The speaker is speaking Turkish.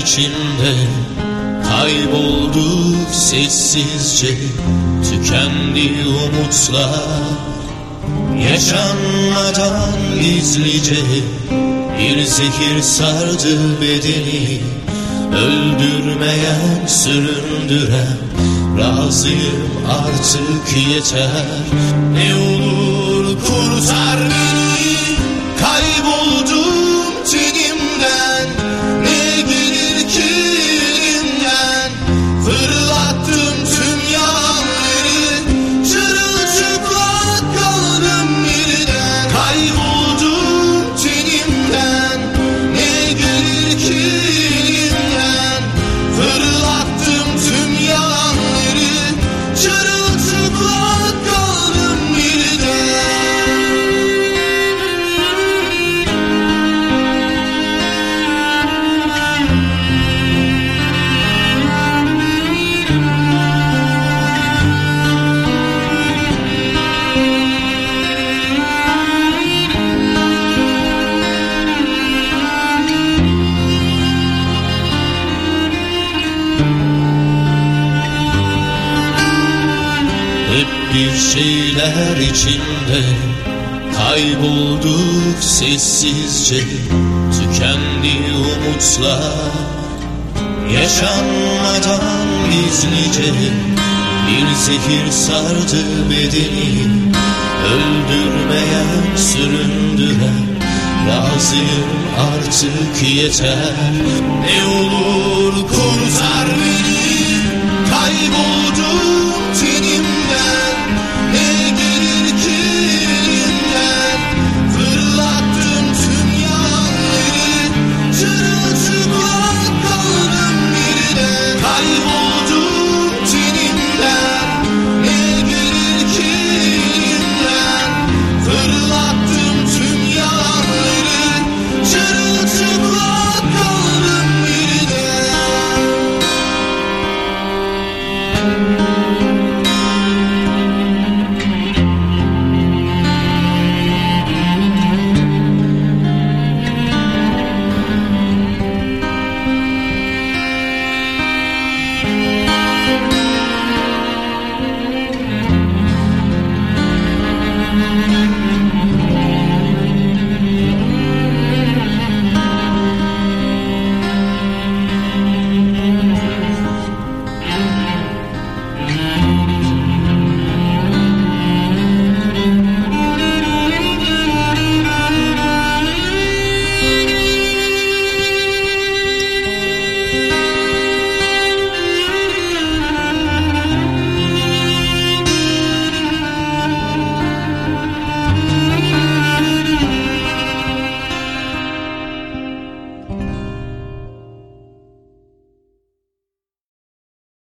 içinde kaybolduk sessizce. Tükendi umutlar yaşanmadan gizlice. Bir zehir sardı bedeni, öldürmeyen, süründüren. Razıyım artık yeter, ne olur kurtar beni. Kayboldum tenimden, ne gelir ki elimden. Fırlattım tüm yalanları, çırılçıplak kaldım birden. Kayboldum tenimden, ne gelir ki elimden. Fırlattım tüm yalanları, çırılçıplak kaldım birden. Hep bir şeyler içinde kaybolduk sessizce. Tükendi umutlar yaşanmadan gizlice. Bir zehir sardı bedeni, öldürmeyen, süründüren. Razıyım artık yeter, ne olur kurtar beni. Kaybol